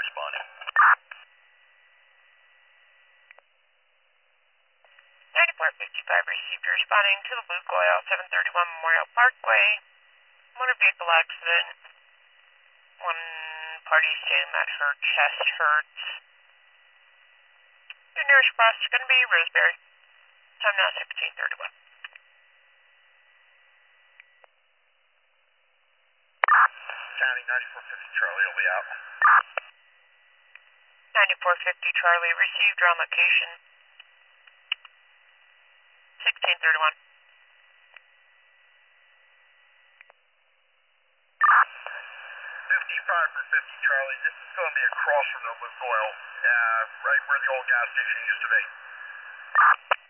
responding. 9455 received, responding to the Lukoil 731 Memorial Parkway. Motor vehicle accident. One party saying that her chest hurts. Your nearest cross is going to be Roseberry. Time now 16:31. County 9450 Charlie will be out. 9450 Charlie received on location. 16:31. 55 for 50 Charlie. This is going to be across from the Lukoil, right where the old gas station used to be.